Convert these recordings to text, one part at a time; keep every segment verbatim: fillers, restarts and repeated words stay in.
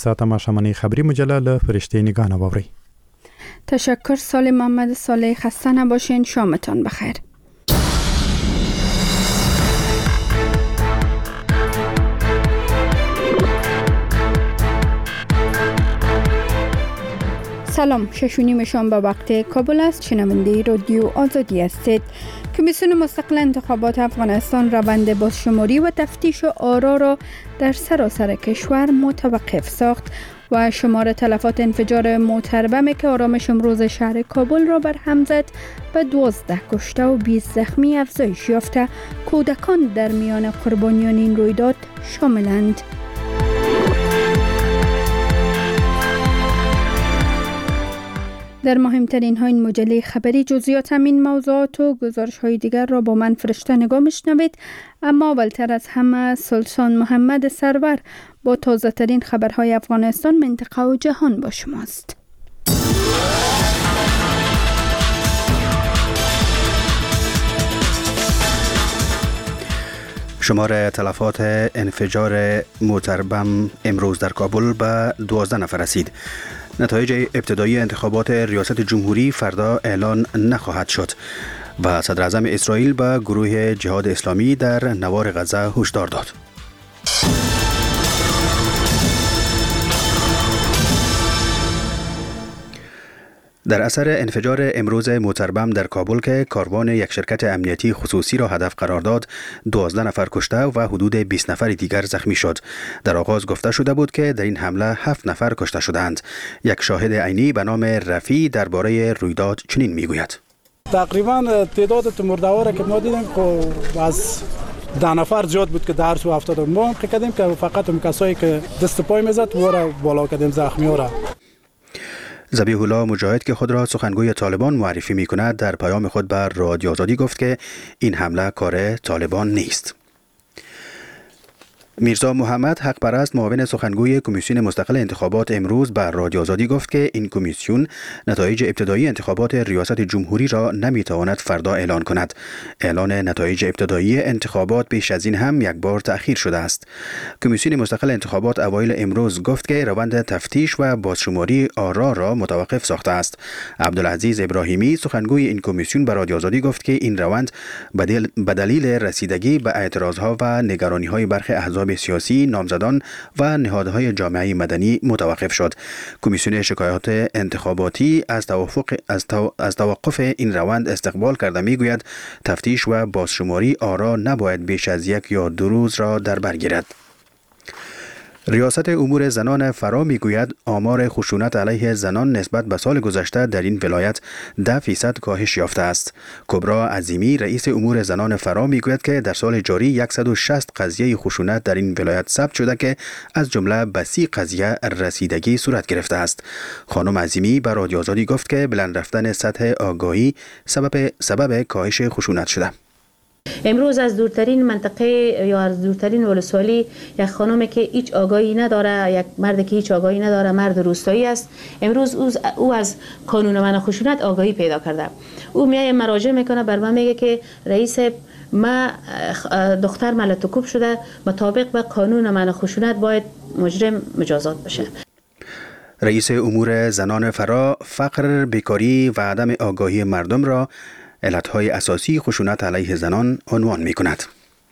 تماشاچیان خبری مجله له فرشته نگاه واوري. تشکر سال محمد صالح. خسته نباشین. شامتان بخیر. سلام، شش و نیم شام به وقت کابل است. شنونده رادیو آزادی هستید. کمیسیون مستقل انتخابات افغانستان روند بازشماری و تفتیش آرا را در سراسر کشور متوقف ساخت و شمار تلفات انفجار موتر بمی که آرامش امروز شهر کابل را بر هم زد به دوازده کشته و بیست زخمی افزایش یافته. کودکان در میان قربانیان این رویداد شاملند. در مهمترین ها این مجله خبری جزئیات همین موضوعات و گزارش های دیگر را با من فرشته نگاه میشنوید. اما اولتر از همه سلطان محمد سرور با تازه ترین خبرهای افغانستان، منطقه و جهان با شماست. شمار تلفات انفجار موتر بم امروز در کابل به دوازده نفر رسید. نتایج ابتدایی انتخابات ریاست جمهوری فردا اعلان نخواهد شد و صدر اعظم اسرائیل به گروه جهاد اسلامی در نوار غزه هشدار داد. در اثر انفجار امروز موتر بم در کابل که کاروان یک شرکت امنیتی خصوصی را هدف قرار داد، دوازده نفر کشته و حدود بیست نفر دیگر زخمی شد. در آغاز گفته شده بود که در این حمله هفت نفر کشته شدند. یک شاهد عینی به نام رفی درباره رویداد چنین میگوید: تقریبا تعداد مرده‌ها که ما دیدیم خب از ده نفر زیاد بود که در سو افتاد. ما فکر کردیم که فقط اون کسایی که دست پای میزد و را بالا کردیم زخمی‌ها را. ذبیح الله مجاهد که خود را سخنگوی طالبان معرفی می کند در پیام خود بر رادیو آزادی گفت که این حمله کار طالبان نیست. میرزا محمد حق پرست معاون سخنگوی کمیسیون مستقل انتخابات امروز بر رادیو آزادی گفت که این کمیسیون نتایج ابتدایی انتخابات ریاست جمهوری را نمیتواند فردا اعلان کند. اعلان نتایج ابتدایی انتخابات بیش از این هم یک بار تأخیر شده است. کمیسیون مستقل انتخابات اوایل امروز گفت که روند تفتیش و بازشماری آرا را متوقف ساخته است. عبدالعزیز ابراهیمی سخنگوی این کمیسیون بر رادیو آزادی گفت که این روند به دلیل رسیدگی به اعتراضها و نگرانی‌های برخی احزاب سیاسی، نامزدان و نهادهای جامعه مدنی متوقف شد. کمیسیون شکایات انتخاباتی از توافق از, تو... از توقف این روند استقبال کرده میگوید تفتیش و بازشماری آرا نباید بیش از یک یا دو روز را در بر گیرد. ریاست امور زنان فرا میگوید آمار خشونت علیه زنان نسبت به سال گذشته در این ولایت ده فیصد کاهش یافته است. کبرا عظیمی رئیس امور زنان فرا میگوید که در سال جاری صد و شصت قضیه خشونت در این ولایت ثبت شده که از جمله به سی قضیه رسیدگی صورت گرفته است. خانم عظیمی به رادیو آزادی گفت که بلند رفتن سطح آگاهی سبب سبب کاهش خشونت شده. امروز از دورترین منطقه یا از دورترین ولسوالی یک خانمی که هیچ آگاهی نداره، یک مرد که هیچ آگاهی نداره، مرد روستایی است، امروز او از قانون منع خشونت آگاهی پیدا کرده. او میای مراجعه میکنه، بر من میگه که رئیس ما دختر ملتکوب شده، مطابق به قانون منع خشونت باید مجرم مجازات بشه. رئیس امور زنان فرا فقر، بیکاری و عدم آگاهی مردم را علتهای اساسی خشونت علیه زنان عنوان می کند.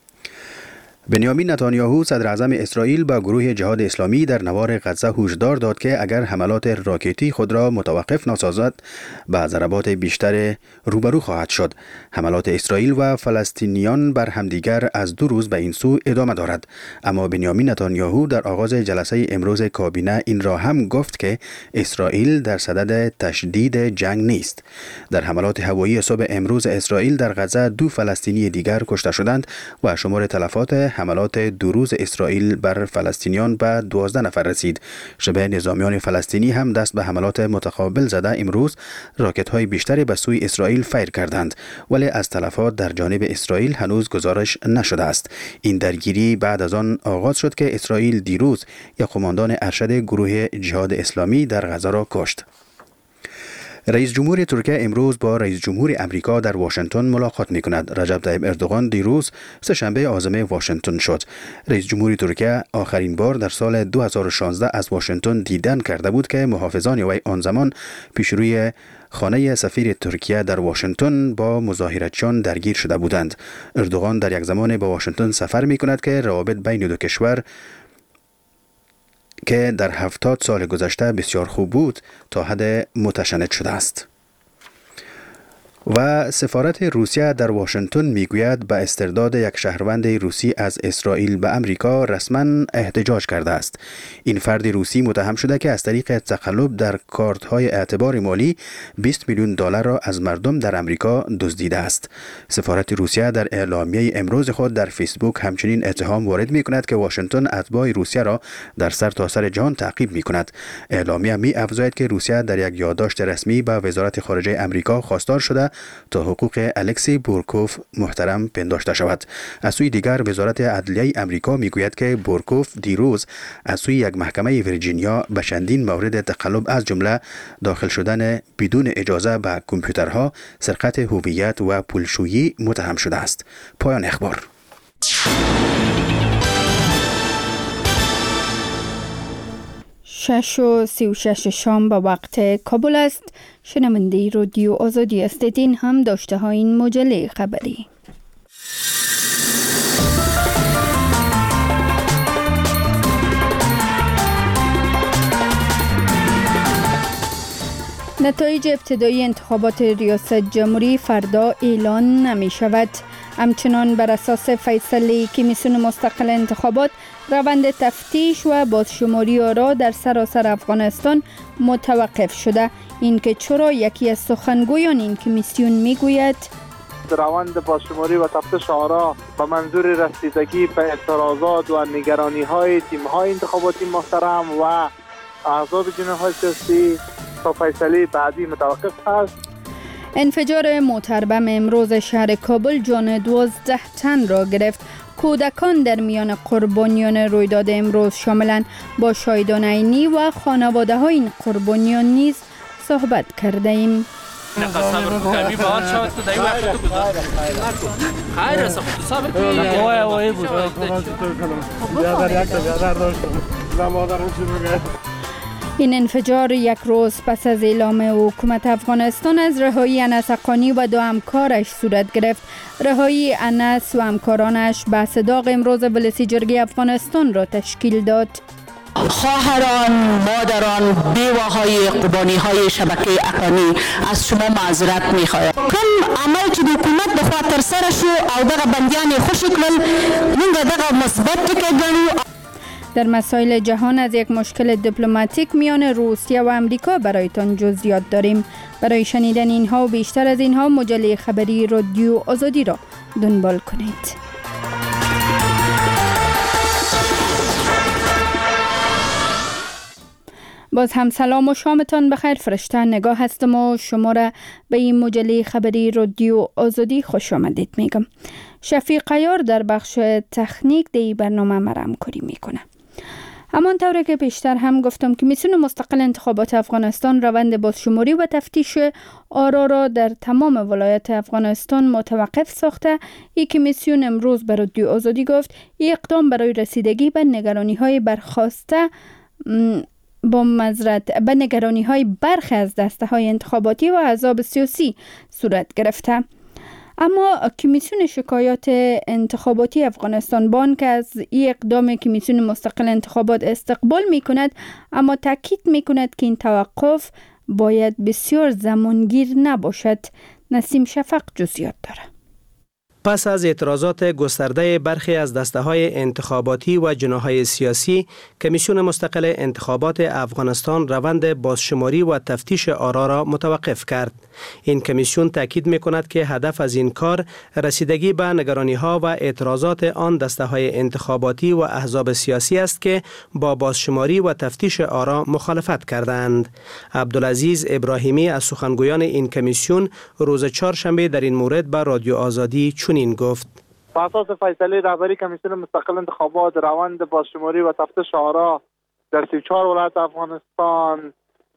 بنیامین نتانیاهو صدر اعظم اسرائیل با گروه جهاد اسلامی در نوار غزه هشدار داد که اگر حملات راکتی خود را متوقف نسازد با ضربات بیشتر روبرو خواهد شد. حملات اسرائیل و فلسطینیان بر همدیگر از دو روز به این سو ادامه دارد. اما بنیامین نتانیاهو در آغاز جلسه امروز کابینه این را هم گفت که اسرائیل در صدد تشدید جنگ نیست. در حملات هوایی صبح امروز اسرائیل در غزه دو فلسطینی دیگر کشته شدند و شمار تلفات حملات دو روز اسرائیل بر فلسطینیان به دوازده نفر رسید. شبه نظامیان فلسطینی هم دست به حملات متقابل زده امروز راکت های بیشتری به سوی اسرائیل فیر کردند، ولی از تلفات در جانب اسرائیل هنوز گزارش نشده است. این درگیری بعد از آن آغاز شد که اسرائیل دیروز یک قماندان ارشد گروه جهاد اسلامی در غزه را کشت. رئیس جمهور ترکیه امروز با رئیس جمهور امریکا در واشنگتن ملاقات می کند. رجب طیب اردوغان دیروز سه‌شنبه عازم واشنگتن شد. رئیس جمهور ترکیه آخرین بار در سال دو هزار و شانزده از واشنگتن دیدن کرده بود که محافظان وی آن زمان پیشروی خانه سفیر ترکیه در واشنگتن با مظاهرتچیان درگیر شده بودند. اردوغان در یک زمان به واشنگتن سفر می کند که روابط بین دو کشور که در هفتاد سال گذشته بسیار خوب بود تا حد متشنج شده است. و سفارت روسیه در واشنگتن میگوید به استرداد یک شهروند روسی از اسرائیل به امریکا رسما احتجاج کرده است. این فرد روسی متهم شده که از طریق تقلب در کارت‌های اعتبار مالی بیست میلیون دلار را از مردم در امریکا دزدیده است. سفارت روسیه در اعلامیه امروز خود در فیسبوک همچنین اتهام وارد می‌کند که واشنگتن اتباع روسیه را در سرتاسر جهان تعقیب می‌کند. اعلامیه می‌افزاید که روسیه در یک یادداشت رسمی به وزارت خارجه امریکا خواستار شده تا حقوق الکسی بورکوف محترم پنداشته شود. از سوی دیگر وزارت عدلیه امریکا میگوید که بورکوف دیروز از سوی یک محکمه ویرجینیا به چندین مورد تقلب از جمله داخل شدن بدون اجازه به کامپیوترها، سرقت هویت و پولشویی متهم شده است. پایان اخبار. شش و سی و شش شام با وقت کابل است. شنونده رادیو آزادی هستید. این هم داشته های این مجله خبری. نتایج ابتدایی انتخابات ریاست جمهوری فردا اعلان نمی شود. همچنان بر اساس فیصله کمیسیون مستقل انتخابات روند تفتیش و بازشماری آرا در سراسر افغانستان متوقف شده. این که چرا یکی از سخنگویان این کمیسیون میگوید روند بازشماری و تفتیش آرا به منظور رسیدگی به اعتراضات و نگرانی های تیم های انتخاباتی محترم و احزاب جناح های سیاسی تا فیصله بعدی متوقف است. انفجار موتر بم امروز شهر کابل جان دوازده تن را گرفت. کودکان در میان قربانیان رویداد امروز شاملند. با شاهدان عینی و خانواده های این قربانیان نیز صحبت کرده ایم. این انفجار یک روز پس از اعلام حکومت افغانستان از رهایی انس حقانی و دو همکارش صورت گرفت. رهایی انس و همکارانش به صداق امروز ولسی جرگه افغانستان را تشکیل داد. خواهران، مادران، بیواهای قربانی های شبکه حقانی از شما معذرت میخوایم. کم عمل چې د حکومت د خوا تر سره شو او دغه بندیان یې خوشي کړل، موږ دغه مثبت ټکی ګڼو. در مسائل جهان از یک مشکل دیپلماتیک میان روسیه و امریکا برایتان جزئیات داریم. برای شنیدن اینها و بیشتر از اینها مجله خبری رادیو آزادی را دنبال کنید. باز هم سلام و شامتان بخیر. فرشته نگاه هستم و شما را به این مجله خبری رادیو آزادی خوش آمدید میگم. شفیق عیار در بخش تکنیک دی برنامه مرا همکاری میکنه. همانطور که پیشتر هم گفتم کمیسیون مستقل انتخابات افغانستان روند بازشماری و تفتیش آرا را در تمام ولایات افغانستان متوقف ساخته. این کمیسیون امروز به رادیو آزادی گفت این اقدام برای رسیدگی به نگرانی‌های برخاسته با مزرد به نگرانی‌های برخی از دسته‌های انتخاباتی و احزاب سیاسی صورت گرفته. اما کمیسیون شکایات انتخاباتی افغانستان بان که از این اقدام کمیسیون مستقل انتخابات استقبال می کند، اما تاکید می کند که این توقف باید بسیار زمانگیر نباشد. نسیم شفق جزئیات داره. پس از اعتراضات گسترده برخی از دسته‌های انتخاباتی و جناح‌های سیاسی، کمیسیون مستقل انتخابات افغانستان روند بازشماری و تفتیش آرا را متوقف کرد. این کمیسیون تاکید می‌کند که هدف از این کار رسیدگی به نگرانی‌ها و اعتراضات آن دسته‌های انتخاباتی و احزاب سیاسی است که با بازشماری و تفتیش آرا مخالفت کردند. عبدالعزیز ابراهیمی از سخنگویان این کمیسیون روز چهارشنبه در این مورد به رادیو آزادی چنین گفت: بر اساس فیصله رهبری کمیسیون مستقل انتخابات روند بازشماری و تفتیش آرا در سی و چهار ولایت افغانستان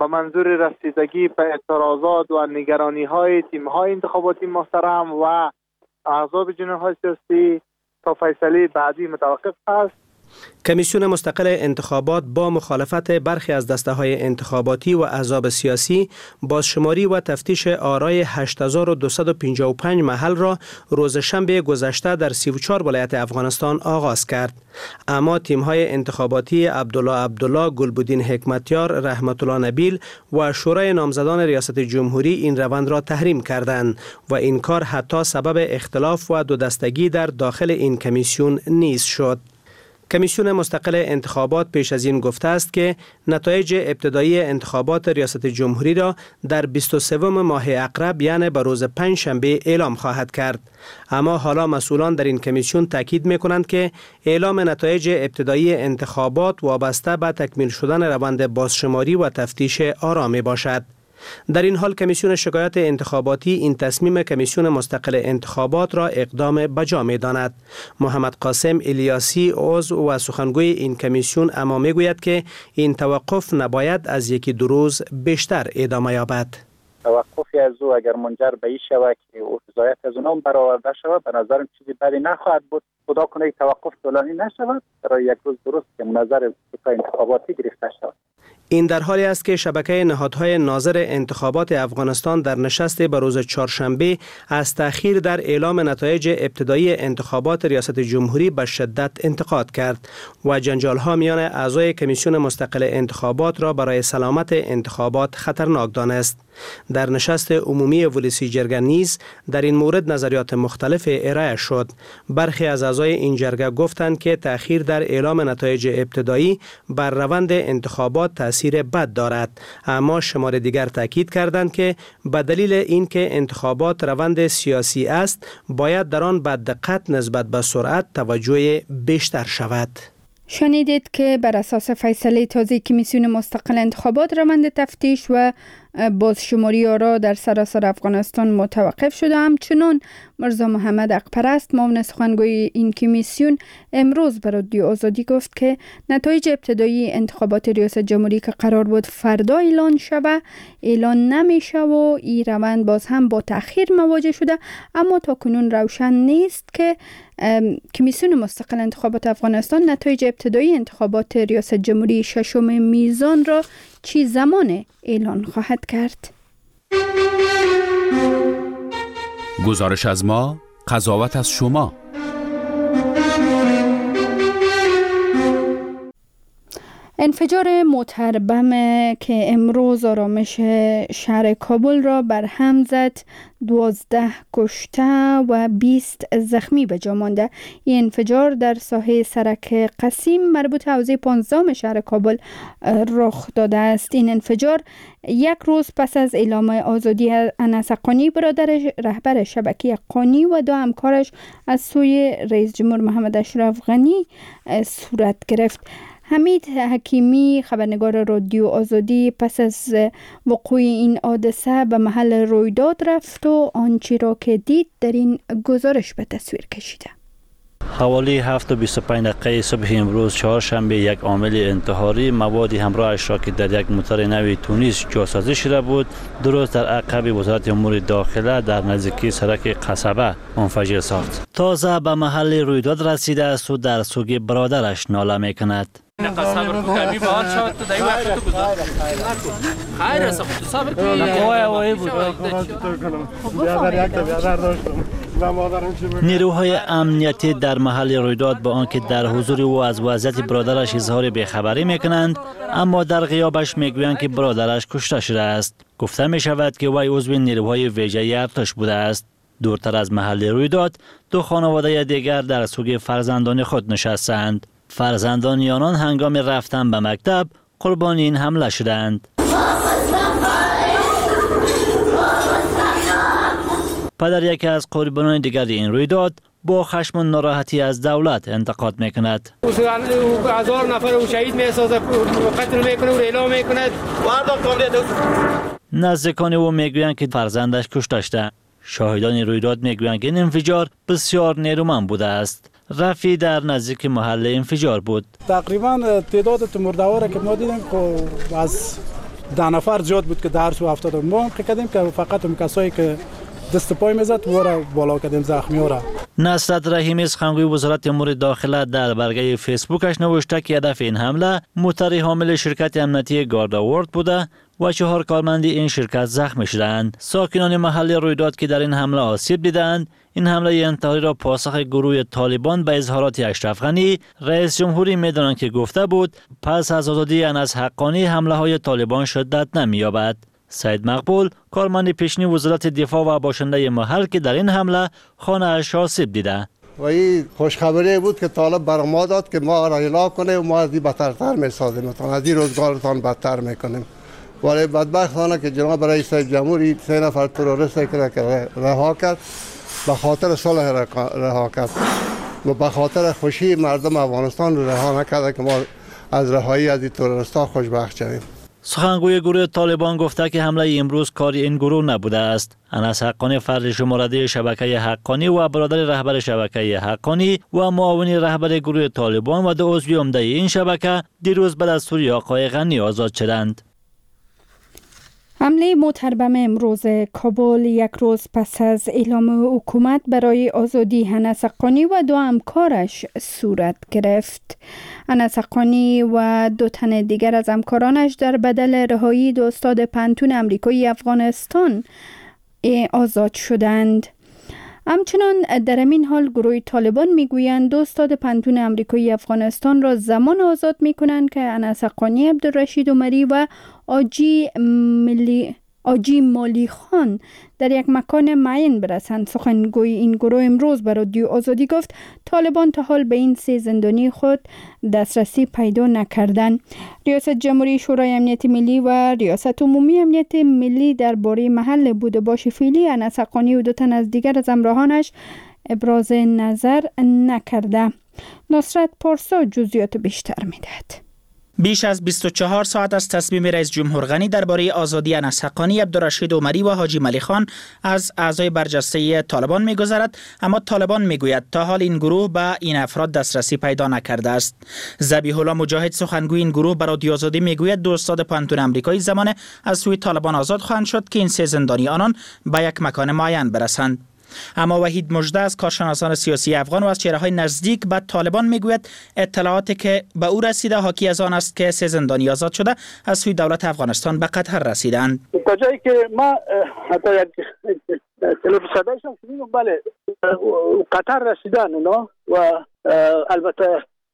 به منظور رسیدگی به اعتراضات و نگرانی های تیم های انتخاباتی محترم و احزاب جناح های سیاسی تا فیصله بعدی متوقف است. کمیسیون مستقل انتخابات با مخالفت برخی از دسته‌های انتخاباتی و احزاب سیاسی بازشماری و تفتیش آرای هشت هزار و دویست و پنجاه و پنج محل را روز شنبه گذشته در سی و چهار ولایت افغانستان آغاز کرد. اما تیم‌های انتخاباتی عبدالله عبدالله، گلبدین حکمتیار، رحمت الله نبیل و شورای نامزدان ریاست جمهوری این روند را تحریم کردند و این کار حتی سبب اختلاف و دو دستگی در داخل این کمیسیون نیز شد. کمیسیون مستقل انتخابات پیش از این گفته است که نتایج ابتدایی انتخابات ریاست جمهوری را در بیست و سوم ماه اقرب یعنی به روز پنج شنبه اعلام خواهد کرد. اما حالا مسئولان در این کمیسیون تاکید می‌کنند که اعلام نتایج ابتدایی انتخابات وابسته به تکمیل شدن روند بازشماری و تفتیش آرا می باشد. در این حال کمیسیون شکایات انتخاباتی این تصمیم کمیسیون مستقل انتخابات را اقدام بجا می داند. محمد قاسم الیاسی عضو و سخنگوی این کمیسیون اما می گوید که این توقف نباید از یکی دو روز بیشتر ادامه یابد. توقفی از او اگر منجر به این شود که رضایت از اونها برآورده شود، به نظرم چیزی بدی نخواهد بود. خدا کنه یک توقف طولانی نشود، برای یک روز درست که نظر انتخاباتی گرفته شود. این در حالی است که شبکه نهادهای ناظر انتخابات افغانستان در نشست به روز چهارشنبه از تأخیر در اعلام نتایج ابتدایی انتخابات ریاست جمهوری به شدت انتقاد کرد و جنجال‌ها میان اعضای کمیسیون مستقل انتخابات را برای سلامت انتخابات خطرناک دانست. در نشست عمومی ولسی جرگه نیز در این مورد نظریات مختلف ارائه شد. برخی از اعضای این جرگه گفتند که تأخیر در اعلام نتایج ابتدایی بر روند انتخابات تأثیر بد دارد، اما شمار دیگر تاکید کردند که به دلیل اینکه انتخابات روند سیاسی است باید در آن با دقت نسبت به سرعت توجه بیشتر شود. شنیدید که بر اساس فیصله تازه کمیسیون مستقل انتخابات روند تفتیش و بازشماری آرا در سراسر افغانستان متوقف شده. همچنان مرزا محمد حقپرست معاون سخنگوی این کمیسیون امروز به رادیو آزادی گفت که نتایج ابتدایی انتخابات ریاست جمهوری که قرار بود فردا اعلان شود اعلان نمیشه و این روند باز هم با تأخیر مواجه شده، اما تا کنون روشن نیست که کمیسیون مستقل انتخابات افغانستان نتایج ابتدایی انتخابات ریاست جمهوری ششم میزان را چی زمان اعلان خواهد کرد. گزارش از ما، قضاوت از شما. انفجار موتر بم که امروز آرامش شهر کابل را بر هم زد، دوازده کشته و بیست زخمی به جا مانده. این انفجار در ساحه سرک قسیم مربوط حوزه پانزدهم شهر کابل رخ داده است. این انفجار یک روز پس از اعلام آزادی انس حقانی برادر رهبر شبکه حقانی و دو همکارش از سوی رئیس جمهور محمد اشرف غنی صورت گرفت. حمید حکیمی خبرنگار رادیو آزادی پس از وقوع این حادثه به محل رویداد رفت و آنچه را که دید در این گزارش به تصویر کشیده. حوالی هفت و بیست و پنج دقیقه صبح امروز چهارشنبه یک عامل انتحاری موادی همراهش را که در یک موتر نوی تونیس جاسازی شده بود درست در عقب وزارت امور داخله در نزدیکی سرک قصبه منفجر ساخت. تازه به محل رویداد رسیده است و در سوگ برادرش ناله میکند. صبر کو کمی باد شد تو دای وقت تو گذار خیر است خود صبر کو وای وای بود نیروهای امنیتی در محل رویداد با آنکه در حضور او از وضعیت برادرش اظهار بی‌خبری میکنند، اما در غیابش میگویند که برادرش کشته شده است. گفته می شود که وی عضو نیروهای ویژه ارتش بوده است. دورتر از محل رویداد دو خانواده دیگر در سوگ فرزندان خود نشستند. فرزندان آنان هنگام رفتن به مکتب قربان این حمله شدند. پدر یکی از قربانان دیگر این رویداد با خشم و ناراحتی از دولت انتقاد میکند. هزار نفر او شهید میسازه، قتل میکنه و اعلام میکند. نزدیکان او میگویند که فرزندش کشته شده. شاهدان رویداد میگویند که این انفجار بسیار نیرومند بوده است. رفی در نزدیک محل انفجار بود. تقریبا تعداد مرده‌ها را که ما دیدیم از ده نفر زیاد بود که در سو افتاد. ما کردیم که فقط هم کسایی که دست پای میزد و را بالا کردیم زخمی ها را. نصرت رحیمی سخنگوی وزارت امور داخله در برگه فیسبوکش نوشته که هدف این حمله موتر حامل شرکت امنیتی گارداورد بوده و چهار کارمند این شرکت زخمی شدند. ساکنان محل رویداد که در این حمله آسیب دیدند، این حمله انتحاری را پاسخ گروه طالبان به اظهارات اشرف غنی رئیس جمهوری می‌دانند که گفته بود پس از آزادی انس حقانی حمله های طالبان شدت نمی‌یابد. سید مقبول کارمند پیشین وزارت دفاع و باشنده محل که در این حمله خانه اش آسیب دیده. و این خوشخبری بود که طالب بر ما داد که ما را اعلام کنه و ما از این بدتر می‌سازیم، از این روزگارتان بدتر می‌کنیم. ولی بدبختانه که جناب رئیس جمهوری سه نفر تروریست که رها کرد به خاطر صلح رها کرد و به خاطر خوشی مردم افغانستان رها نکرده که ما از رهایی از این تروریست‌ها خوشبخت شویم. سخنگوی گروه طالبان گفته که حمله امروز کار این گروه نبوده است. انس حقانی فرد شمارده شبکه حقانی و برادر رهبر شبکه حقانی و معاون رهبر گروه طالبان و دو عضو عمده این شبکه دیروز به دستور آقای غنی آزاد شدند. حمله موتربم امروز کابل یک روز پس از اعلام حکومت برای آزادی انس حقانی و دو همکارش صورت گرفت. انس حقانی و دو تن دیگر از همکارانش در بدل رهایی دو استاد پنتون آمریکایی افغانستان آزاد شدند. همچنان در این حال گروه طالبان میگویند دو استاد پنتون آمریکایی افغانستان را زمان آزاد میکنند که انس حقانی، عبدالرشید عمری و آجی ملی آجی مالی خان در یک مکان معین برسند. سخنگوی این گروه امروز به رادیو آزادی گفت طالبان تا حال به این سه زندانی خود دسترسی پیدا نکردند. ریاست جمهوری شورای امنیت ملی و ریاست عمومی امنیت ملی درباره محل بود و باش فعلی انس حقانی و دو تن از دیگر از همراهانش ابراز نظر نکرده. نصرت پارسا جزئیات بیشتر میدهد. بیش از بیست و چهار ساعت از تصمیم رئیس جمهور غنی درباره آزادی انس حقانی، عبدالرشید عمری و حاجی ملی خان از اعضای برجسته طالبان می‌گذرد، اما طالبان میگوید تا حال این گروه به این افراد دسترسی پیدا نکرده است. ذبیح الله مجاهد سخنگوی این گروه به رادیو آزادی میگوید دو استاد پانتون آمریکایی زمان از سوی طالبان آزاد خواهند شد که این سه زندانی آنان به یک مکان معین برسند. اما وحید مژده از کارشناسان سیاسی افغان و از چهره‌های نزدیک به طالبان میگوید اطلاعاتی که به او رسیده حاکی از آن است که سه زندانی آزاد شده از سوی دولت افغانستان به قطر رسیدند. تا جایی که ما حتی یک تلفن صدایش هم شنیدم، بله قطر رسیدن اونا و البته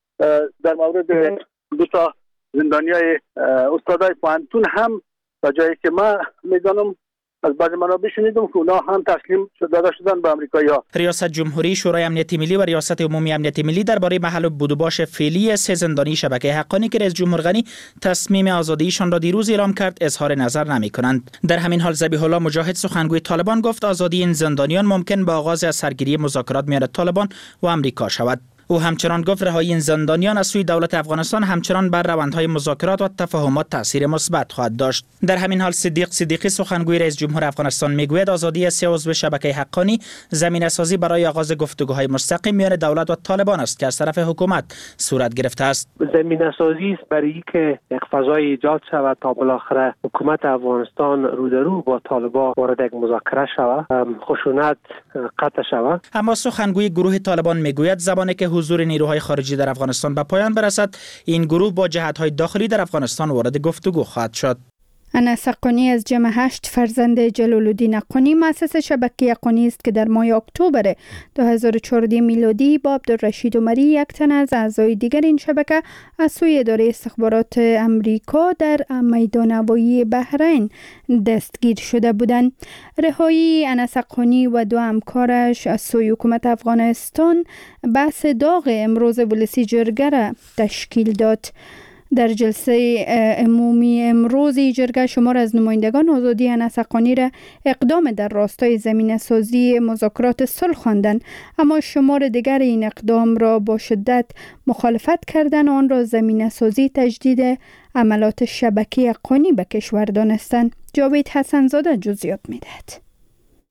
در مورد دو تا زندانیای استادای پانتون هم تا جایی که ما میدانم از بعض منابع شنیدم که اونا هم تسلیم داده شدن به آمریکایی‌ها. ریاست جمهوری شورای امنیت ملی و ریاست عمومی امنیت ملی درباره محل بود و باش فعلی سه زندانی شبکه حقانی که رئیس جمهور غنی تصمیم آزادیشان را دیروز اعلام کرد اظهار نظر نمی‌کنند. در همین حال ذبیح الله مجاهد سخنگوی طالبان گفت آزادی این زندانیان ممکن به آغاز از سرگیری مذاکرات میان طالبان و آمریکا شود. او همچنان گفت رهایی این زندانیان از سوی دولت افغانستان همچنان بر روندهای مذاکرات و تفاهمات تاثیر مثبت خواهد داشت. در همین حال صدیق صدیقی سخنگوی رئیس جمهور افغانستان میگوید آزادی سه عضو شبکه حقانی زمینه‌سازی برای آغاز گفتگوهای مستقیم میان دولت و طالبان است که از طرف حکومت صورت گرفته است. زمینه‌سازی است برای اینکه یک فضای ایجاد شود تا بالاخره حکومت افغانستان رو در رو با طالبان وارد یک مذاکره شود، خشونت قطع شود. اما سخنگوی گروه طالبان میگوید زمانی که حضور نیروهای خارجی در افغانستان به پایان برسد این گروه با جهت‌های داخلی در افغانستان وارد گفتگو خواهد شد. انس حقانی از جمع هشت فرزند جلال الدین حقانی مؤسس شبکه حقانی است که در ماه اکتبر دو هزار و چهارده میلادی با عبدالرشید عمری یک تن از اعضای دیگر این شبکه از سوی اداره استخبارات امریکا در میدان هوایی بحرین دستگیر شده بودند. رهایی انس حقانی و دو همکارش از سوی حکومت افغانستان بحث داغ امروز ولسی جرگه را تشکیل داد. در جلسه عمومی امروزی جرگه شمار از نمایندگان آزادی انس حقانی را اقدام در راستای زمینه‌سازی مذاکرات صلح خواندند، اما شمار دیگر این اقدام را با شدت مخالفت کردند و آن را زمینه‌سازی تجدید عملات شبکه حقانی به کشور دانستند. جاوید حسن‌زاده جزئیات می‌دهد.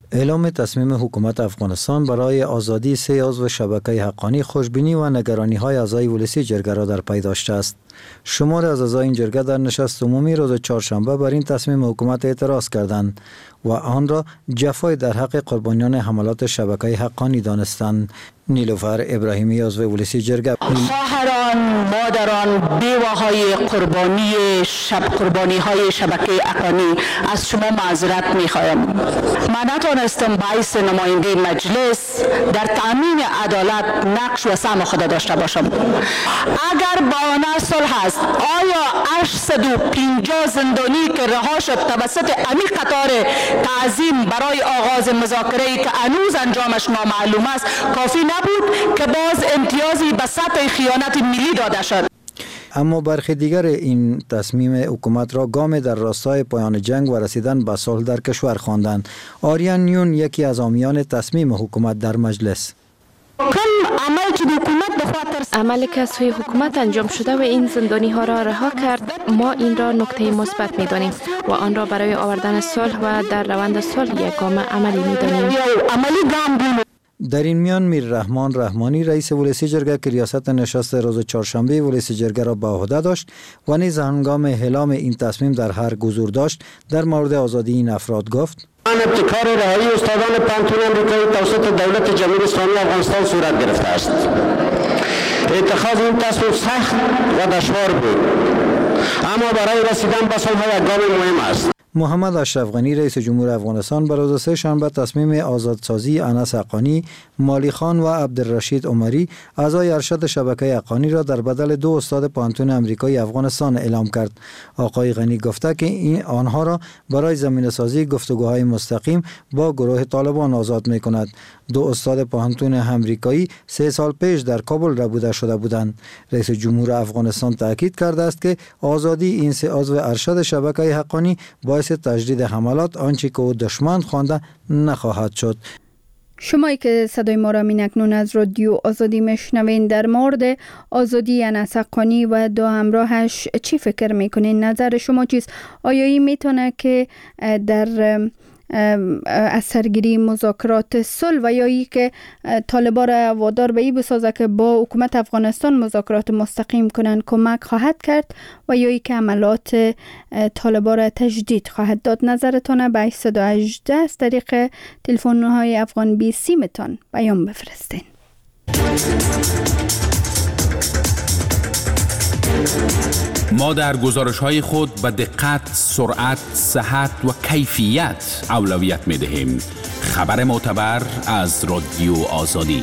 اعلام تصمیم حکومت افغانستان برای آزادی سه عضو شبکه حقانی خوشبینی و نگرانی های اعضای ولسی جرگه را در پی داشته است. شمار از اعضای این جرگه در نشست عمومی روز چهارشنبه بر این تصمیم حکومت اعتراض کردند و آن را جفای در حق قربانیان حملات شبکه حقانی دانستند. نیلوفر ابراهیمی عضو ولسی جرگه: خواهران، مادران، بیواهای قربانی شب قربانی های شبکه حقانی، از شما معذرت می‌خوایم. من نتوانستم باعث نماینده مجلس در تامین عدالت نقش و سهم خود داشته باشم. اگر بهانه صلح است، آیا هشتصد و پنجاه زندانی که رها شد توسط امی قطار تعظیم برای آغاز مذاکره‌ای که هنوز انجامش نامعلوم است کافی نبود که باز امتیازی به سطح خیانت ملی داده شد؟ اما برخی دیگر این تصمیم حکومت را گام در راستای پایان جنگ و رسیدن به صلح در کشور خواندند. آریان یون یکی از حامیان تصمیم حکومت در مجلس: عملی که از سوی حکومت انجام شده و این زندانی ها را رها کرد، ما این را نکته مثبت می دانیم و آن را برای آوردن صلح و در روند صلح یک گام عملی می دانیم. در این میان میر رحمان رحمانی رئیس ولسی جرگه که ریاست نشست روز چهارشنبه ولسی جرگه را به عهده داشت و نیز هنگام اعلام این تصمیم در هر حضور داشت، در مورد آزادی این افراد گفت: ابتکار رهایی استادان پانتون امریکایی توسط دولت جمهوری اسلامی افغانستان صورت گرفته است. اتخاذ این تصمیم سخت و دشوار بود، اما برای رسیدن به صلح یک گام مهم است. محمد اشرف غنی رئیس جمهور افغانستان بر روز سه شنبه تصمیم آزادسازی انس حقانی، مالی خان و عبدالرشید عمری اعضای ارشد شبکه حقانی را در بدل دو استاد پانتون امریکایی افغانستان اعلام کرد. آقای غنی گفته که این آنها را برای زمینه سازی گفتگوهای مستقیم با گروه طالبان آزاد می کند. دو استاد پانتون امریکایی سه سال پیش در کابل ربوده شده بودند. رئیس جمهور افغانستان تاکید کرده است که آزادی این سه عضو ارشد شبکه حقانی باعث تجدید حملات آنچه که او دشمن خوانده نخواهد شد. شمایی که صدای ما را مینکنون از رادیو آزادی میشنوین، در مورد آزادی انس حقانی و دو همراهش چی فکر میکنین؟ نظر شما چیست؟ آیا این میتونه که در از سرگیری مذاکرات صلح و یا ای که طالبا را وادار به این بسازه که با حکومت افغانستان مذاکرات مستقیم کنند کمک خواهد کرد و یا ای که عملات طالبا را تجدید خواهد داد؟ نظرتان به هشتصد و هجده از طریق تلفن های افغان بی سیمتان بیان بفرستین. ما در گزارش‌های خود به دقت، سرعت، صحت و کیفیت اولویت می‌دهیم. خبر معتبر از رادیو آزادی.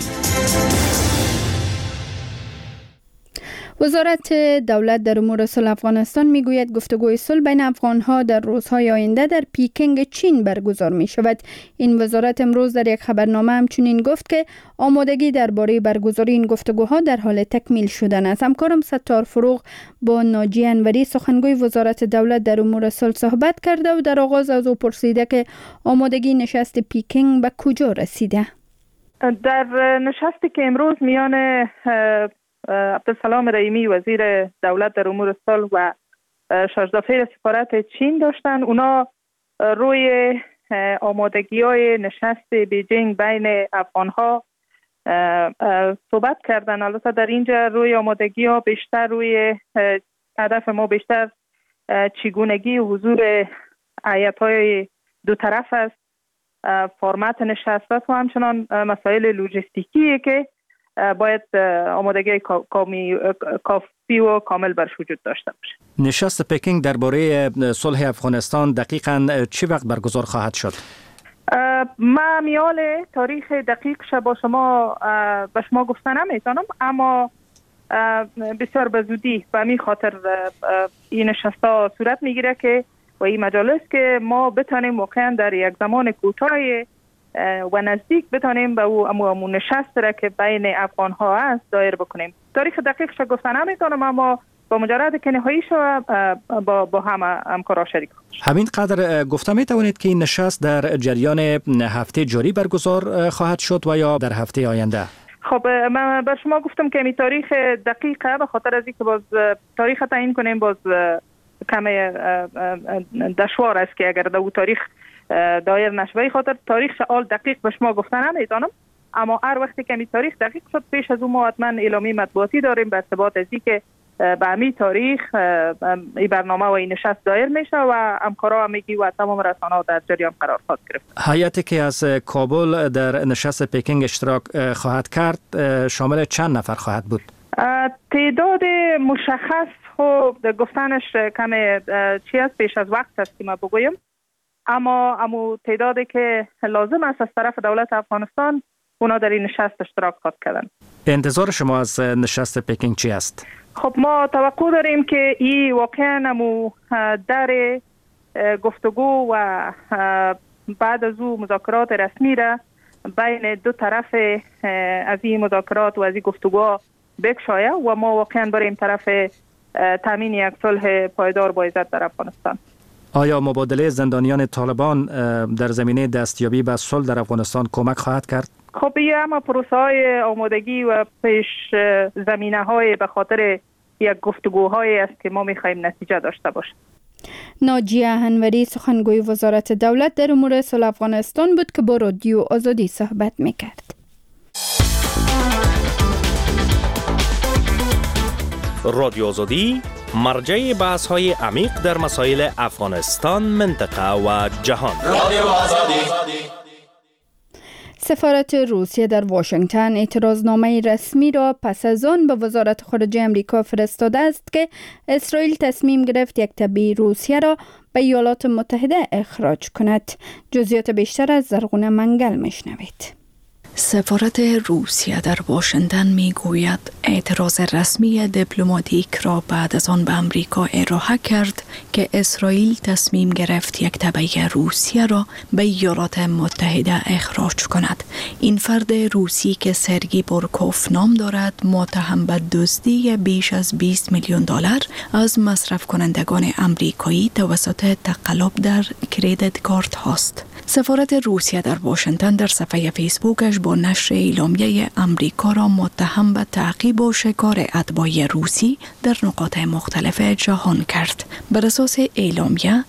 وزارت دولت در امور صلح افغانستان میگوید گفتگوی صلح بین افغانها در روزهای آینده در پیکنگ چین برگزار می شود. این وزارت امروز در یک خبرنامه همچنین گفت که آمادگی درباره برگزاری این گفتگوها در حال تکمیل شدن است. همکارم ستار فروغ با ناجی انوری سخنگوی وزارت دولت در امور صلح صحبت کرده و در آغاز از او پرسیده که آمادگی نشست پیکنگ به کجا رسیده؟ در نشستی که امروز میان عبدالسلام رحیمی وزیر دولت در امور صلح و شاهزاده سفارت چین داشتن، اونا روی آمادگی‌های نشست بیجینگ بین افغان‌ها صحبت کردن. البته در اینجا روی آمادگی‌ها بیشتر روی هدف ما بیشتر چگونگی حضور هیئت‌های دو طرف است، فرمت نشست و همچنان مسائل لوجستیکی که باید آمادگی کافی و کامل برش وجود داشته باشه. نشست پکینگ درباره صلح افغانستان دقیقاً چه وقت برگزار خواهد شد؟ ما میال تاریخ دقیقش با شما به شما گفتن نمیتونم، اما بسیار به زودی به می خاطر این نشست‌ها صورت میگیره که و این مجالس که ما بتانیم واقعا در یک زمان کوتاه و نزدیک بتانیم به او امو نشست را که بین افغان ها است دایر بکنیم. تاریخ دقیقش گفتن نمیتونم، اما با مجرد که نهایی شود با با هم همکارا شریک خواهیم. همین قدر گفته می توانید که این نشست در جریان هفته جاری برگزار خواهد شد و یا در هفته آینده؟ خب من بر شما گفتم که می تاریخ دقیقه به خاطر از اینکه باز تاریخ تعیین کنیم باز کمی دشوار است که اگر در او تاریخ دایر نشوه. خاطر تاریخ حال دقیق به شما گفتن نمیتونم، اما هر وقتی که می تاریخ دقیق شد پیش از اون ما حتما اعلامی مطبوعاتی داریم به ارتباط از که به امی تاریخ این برنامه و این نشست دایر میشه و همکارا همگی و تمام رسانه‌ها در جریان قرار خواهد گرفت. هیئتی که از کابل در نشست پکینگ اشتراک خواهد کرد شامل چند نفر خواهد بود؟ تعداد مشخص خب گفتنش کم چی است، پیش از وقت است که ما بگویم، اما امو تعدادی که لازم است از طرف دولت افغانستان اونا در این نشست اشتراک خواهد کردن. انتظار شما از نشست پکینگ چی است؟ خب ما توقع داریم که این واقعا امو در گفتگو و بعد از او مذاکرات رسمی را بین دو طرف از این مذاکرات و از این گفتگوها بکشایه و ما واقعا بریم طرف تامین یک صلح پایدار با عزت در افغانستان. آیا مبادله زندانیان طالبان در زمینه دستیابی به صلح در افغانستان کمک خواهد کرد؟ خب این همه پروسه های آمادگی و پیش زمینه های به خاطر یک گفتگوهایی است که ما میخواهیم نتیجه داشته باشیم. ناجیه انوری سخنگوی وزارت دولت در امور صلح افغانستان بود که با رادیو آزادی صحبت میکرد. رادیو آزادی مرجع بحث های عمیق در مسائل افغانستان، منطقه و جهان. رادیو آزادی. سفارت روسیه در واشنگتن اعتراضنامه رسمی را پس از آن به وزارت خارجه امریکا فرستاده است که اسرائیل تصمیم گرفت یک تبعی روسیه را به ایالات متحده اخراج کند. جزئیات بیشتر از زرغونه منگل میشنوید. سفارت روسیه در واشنگتن می گوید اعتراض رسمی دیپلماتیک را بعد از آن به امریکا ارائه کرد که اسرائیل تصمیم گرفت یک تبعی روسیه را به ایالات متحده اخراج کند. این فرد روسی که سرگی بورکوف نام دارد متهم به دزدی بیش از بیست میلیون دلار از مصرف کنندگان امریکایی توسط تقلب در کریدیت کارت هاست. سفارت روسیه در واشنگتن در صفحه فیسبوکش با نشر اعلامیه امریکا را متهم به تعقیب و شکار اتباع روسی در نقاط مختلف جهان کرد. بر اساس اعلامیه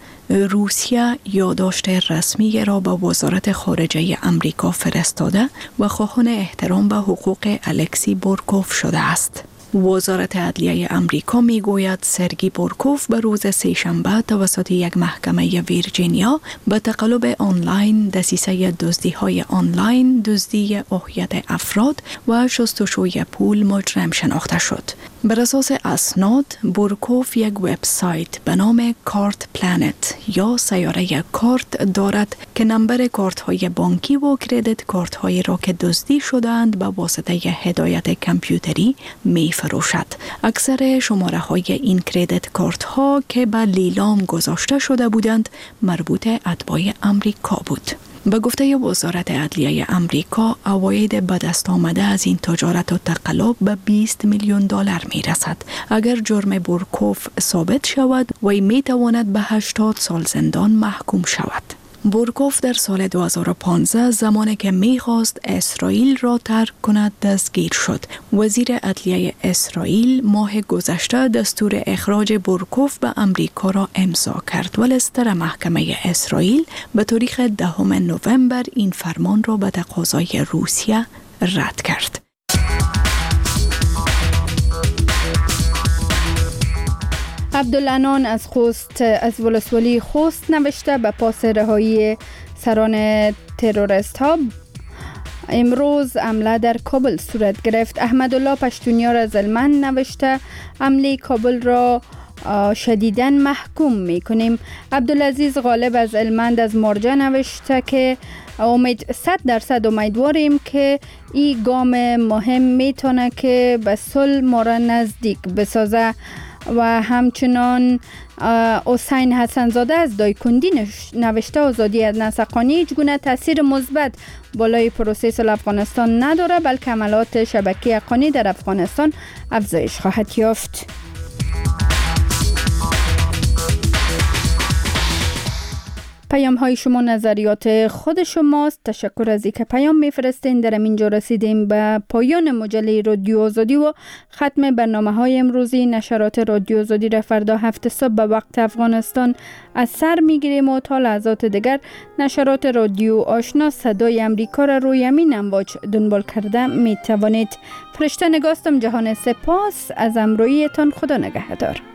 روسیه یادداشت رسمی را به وزارت خارجه امریکا فرستاده و خواهان احترام به حقوق الکسی بورکوف شده است. وزارت عدلیه امریکا می گوید سرگی بورکوف به روز سه‌شنبه توسط یک محکمه ویرجینیا به تقلب آنلاین، دسیسه دزدی های آنلاین، دزدی هویت افراد و شستشوی پول مجرم شناخته شد. بر اساس اسناد، بورکوف یک وبسایت به نام کارت پلنت یا سیاره کارت دارد که نمبر کارت های بانکی و کریدیت کارت هایی را که دزدی شدند به واسطه هدایت کامپیوتری می فروشد. اکثر شماره های این کریدیت کارت ها که به لیلام گذاشته شده بودند مربوط اتباع امریکا بود. به گفته وزارت عدلیه امریکا، عواید به دست آمده از این تجارت و تقلب به بیست میلیون دلار می رسد. اگر جرم بورکوف ثابت شود، وی می تواند به هشتاد سال زندان محکوم شود. بورکوف در سال دو هزار و پانزده زمانی که می‌خواست اسرائیل را ترک کند دستگیر شد. وزیر عدلیه اسرائیل ماه گذشته دستور اخراج بورکوف به امریکا را امضا کرد، ولی لستر محکمه اسرائیل به تاریخ دهم نوامبر این فرمان را به تقاضای روسیه رد کرد. عبدالعنان از خوست از ولسوالی خوست نوشته به پاس رهایی سران تروریست ها امروز حمله در کابل صورت گرفت. احمدالله پشتونیار از هلمند نوشته حمله کابل را شدیداً محکوم میکنیم. عبدالعزیز غالب از هلمند از مارجه نوشته که امید صد درصد امیدواریم که این گام مهم میتونه که به صلح ما را نزدیک بسازه. و همچنان حسین حسنزاده از دایکندی نوشته آزادی از نسقانی هیچ گونه تاثیر مثبت بالای پروسه صلح افغانستان نداره، بلکه عملات شبکه حقانی در افغانستان افزایش خواهد یافت. پیام های شما نظریات خود شماست. تشکر از اینکه پیام میفرستین. در اینجا رسیدیم به پایان مجله رادیو آزادی و ختم برنامه های امروزی. نشرات رادیو آزادی را فردا هفت صبح به وقت افغانستان از سر میگیریم و تا لحظات دیگر نشرات رادیو آشنا صدای امریکا را روی همین امواج دنبال کرده می توانید. فرشته نگاستم. جهان سپاس از امرویتان. خدا نگهدار.